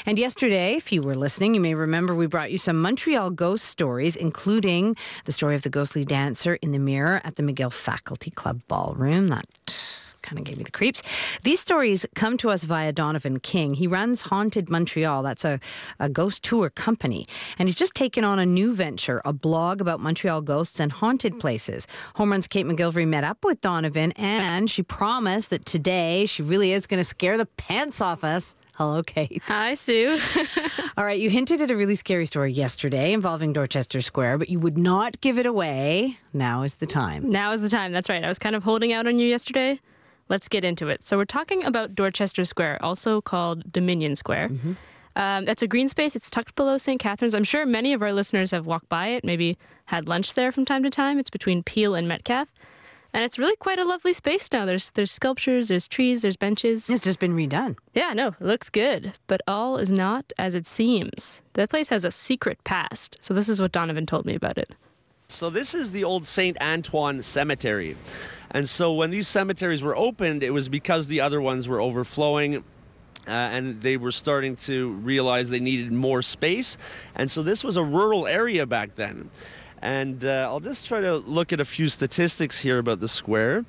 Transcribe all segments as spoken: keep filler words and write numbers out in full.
And yesterday, if you were listening, you may remember we brought you some Montreal ghost stories, including the story of the ghostly dancer in the mirror at the McGill Faculty Club Ballroom. That kind of gave me the creeps. These stories come to us via Donovan King. He runs Haunted Montreal. That's a, a ghost tour company. And he's just taken on a new venture, a blog about Montreal ghosts and haunted places. Home Run's Kate McGilvery met up with Donovan, and she promised that today she really is going to scare the pants off us. Hello, Kate. Hi, Sue. All right, you hinted at a really scary story yesterday involving Dorchester Square, but you would not give it away. Now is the time. Now is the time. That's right. I was kind of holding out on you yesterday. Let's get into it. So we're talking about Dorchester Square, also called Dominion Square. Mm-hmm. Um, that's a green space. It's tucked below Saint Catharines. I'm sure many of our listeners have walked by it, maybe had lunch there from time to time. It's between Peel and Metcalfe. And it's really quite a lovely space now. There's there's sculptures, there's trees, there's benches. It's just been redone. Yeah, no, it looks good. But all is not as it seems. That place has a secret past. So this is what Donovan told me about it. So this is the old Saint Antoine Cemetery. And so when these cemeteries were opened, it was because the other ones were overflowing. Uh, and they were starting to realize they needed more space. And so this was a rural area back then. And uh, I'll just try to look at a few statistics here about the square.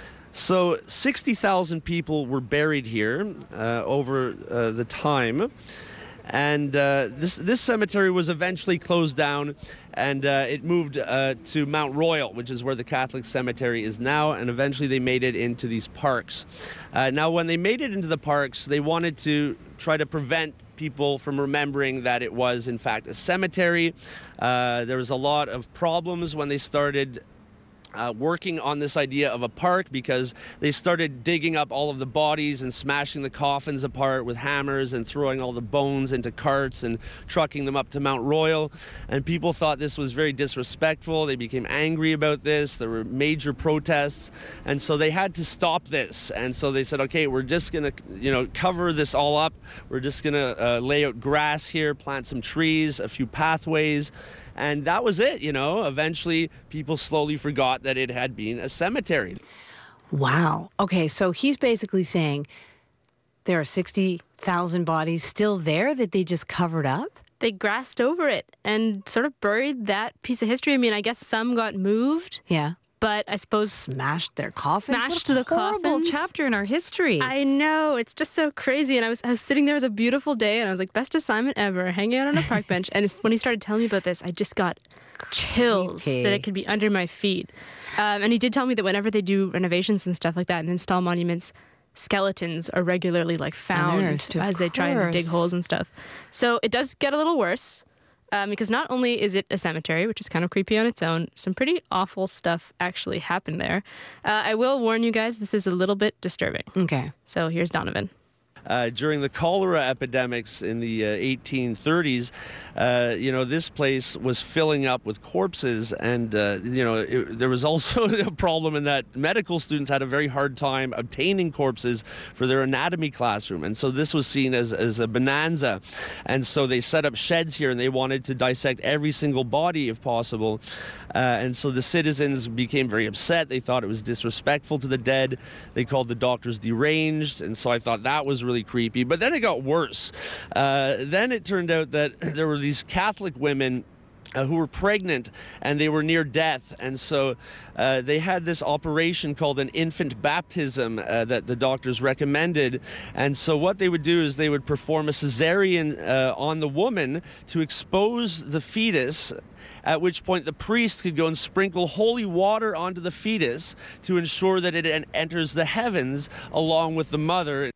So sixty thousand people were buried here uh, over uh, the time. And uh, this, this cemetery was eventually closed down, and uh, it moved uh, to Mount Royal, which is where the Catholic cemetery is now, and eventually they made it into these parks. Uh, now, when they made it into the parks, they wanted to try to prevent people from remembering that it was, in fact, a cemetery. Uh, there was a lot of problems when they started Uh, working on this idea of a park, because they started digging up all of the bodies and smashing the coffins apart with hammers and throwing all the bones into carts and trucking them up to Mount Royal. And people thought this was very disrespectful. They became angry about this. There were major protests. And so they had to stop this. And so they said, okay, we're just going to, you know, cover this all up. We're just going to uh, lay out grass here, plant some trees, a few pathways. And that was it, you know. Eventually, people slowly forgot that it had been a cemetery. Wow. Okay, so he's basically saying there are sixty thousand bodies still there that they just covered up? They grassed over it and sort of buried that piece of history. I mean, I guess some got moved. Yeah. But I suppose... Smashed their coffins? Smashed what a the horrible coffins. chapter in our history. I know. It's just so crazy. And I was I was sitting there. It was a beautiful day. And I was like, best assignment ever. Hanging out on a park bench. And it's, when he started telling me about this, I just got chills Creepy. that it could be under my feet. Um, and he did tell me that whenever they do renovations and stuff like that and install monuments, skeletons are regularly like found Unearthed, of as they try and dig course. holes and stuff. So it does get a little worse. Um, because not only is it a cemetery, which is kind of creepy on its own, some pretty awful stuff actually happened there. Uh, I will warn you guys, this is a little bit disturbing. Okay. So here's Donovan. Uh, during the cholera epidemics in the uh, eighteen thirties, uh, you know, this place was filling up with corpses, and uh, you know, it, there was also a problem in that medical students had a very hard time obtaining corpses for their anatomy classroom, and so this was seen as, as a bonanza, and so they set up sheds here, and they wanted to dissect every single body if possible, uh, and so the citizens became very upset. They thought it was disrespectful to the dead. They called the doctors deranged, and so I thought that was really creepy. But then it got worse. Uh, then it turned out that there were these Catholic women uh, who were pregnant, and they were near death, and so uh, they had this operation called an infant baptism uh, that the doctors recommended. And so what they would do is they would perform a cesarean uh, on the woman to expose the fetus, at which point the priest could go and sprinkle holy water onto the fetus to ensure that it en- enters the heavens along with the mother.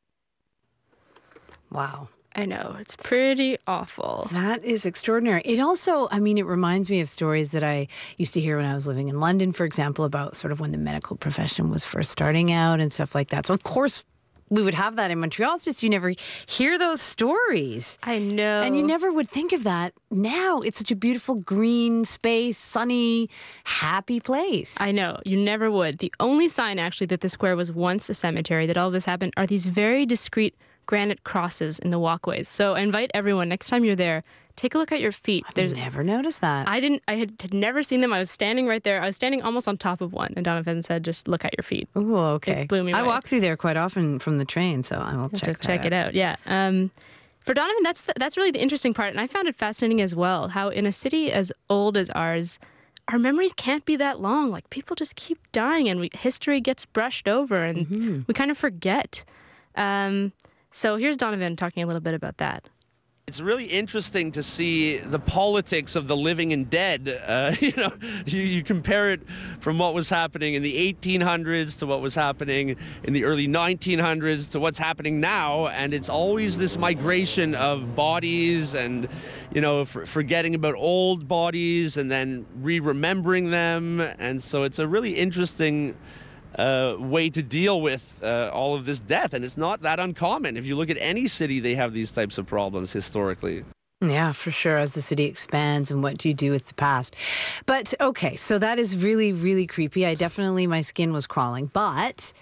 Wow. I know. It's pretty awful. That is extraordinary. It also, I mean, it reminds me of stories that I used to hear when I was living in London, for example, about sort of when the medical profession was first starting out and stuff like that. So, of course, we would have that in Montreal. It's just you never hear those stories. I know. And you never would think of that. Now it's such a beautiful green space, sunny, happy place. I know. You never would. The only sign, actually, that the square was once a cemetery, that all this happened, are these very discreet granite crosses in the walkways. So I invite everyone, next time you're there, take a look at your feet. I've There's never noticed that. I didn't. I had, had never seen them. I was standing right there. I was standing almost on top of one, and Donovan said, "Just look at your feet." Oh, okay. It blew me I away. walk through there quite often from the train, so I will check Check, that check out. it out. Yeah. Um, For Donovan, that's the, that's really the interesting part, and I found it fascinating as well. How in a city as old as ours, our memories can't be that long. Like people just keep dying, and we, history gets brushed over, and mm-hmm. we kind of forget. Um, so here's Donovan talking a little bit about that. It's really interesting to see the politics of the living and dead. Uh, you know, you, you compare it from what was happening in the eighteen hundreds to what was happening in the early nineteen hundreds to what's happening now, and it's always this migration of bodies and, you know, for, forgetting about old bodies and then re-remembering them, and so it's a really interesting Uh, way to deal with uh, all of this death. And it's not that uncommon. If you look at any city, they have these types of problems historically. Yeah, for sure, as the city expands and what do you do with the past. But, okay, so that is really, really creepy. I definitely, my skin was crawling. But,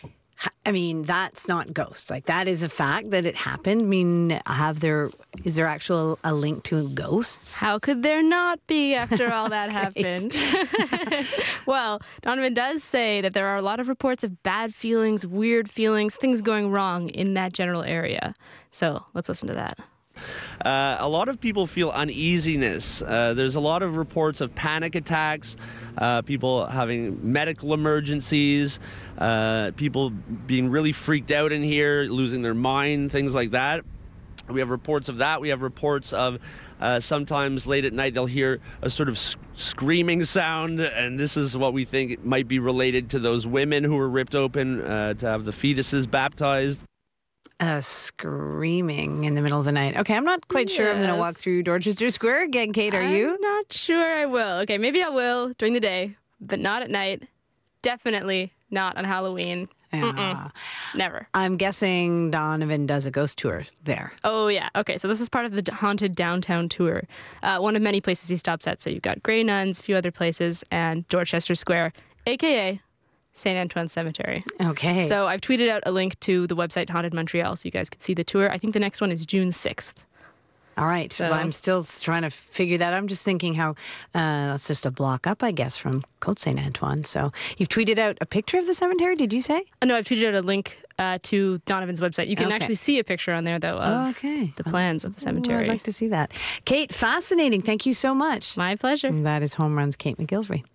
I mean, that's not ghosts. Like, that is a fact that it happened. I mean, have there, is there actual a link to ghosts? How could there not be after all that happened? Well, Donovan does say that there are a lot of reports of bad feelings, weird feelings, things going wrong in that general area. So let's listen to that. Uh, a lot of people feel uneasiness. Uh, there's a lot of reports of panic attacks, uh, people having medical emergencies, uh, people being really freaked out in here, losing their mind, things like that. We have reports of that. We have reports of uh, sometimes late at night they'll hear a sort of sc- screaming sound, and this is what we think might be related to those women who were ripped open uh, to have the fetuses baptized. Uh, screaming in the middle of the night. Okay, I'm not quite yes. sure I'm going to walk through Dorchester Square again. Kate, are I'm you? I'm not sure I will. Okay, maybe I will during the day, but not at night. Definitely not on Halloween. Yeah. Never. I'm guessing Donovan does a ghost tour there. Oh, yeah. Okay, so this is part of the Haunted Downtown Tour. Uh, one of many places he stops at. So you've got Grey Nuns, a few other places, and Dorchester Square, a k a. Saint Antoine Cemetery. Okay. So I've tweeted out a link to the website Haunted Montreal so you guys can see the tour. I think the next one is June sixth. All right. So well, I'm still trying to figure that out. I'm just thinking how uh, that's just a block up, I guess, from Côte Saint Antoine. So you've tweeted out a picture of the cemetery, did you say? Oh, no, I've tweeted out a link uh, to Donovan's website. You can okay. actually see a picture on there, though, of okay. the plans of the cemetery. Oh, I'd like to see that. Kate, fascinating. Thank you so much. My pleasure. And that is Home Run's Kate McGilvery.